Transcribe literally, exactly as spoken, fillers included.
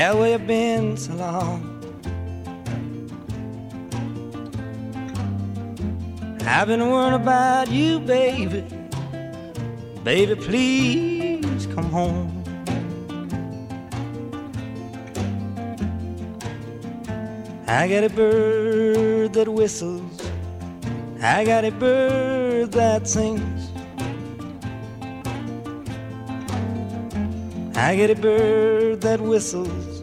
Yeah, where you been so long? I've been worrying about you, baby. Baby, please come home. I got a bird that whistles, I got a bird that sings, I got a bird that whistles,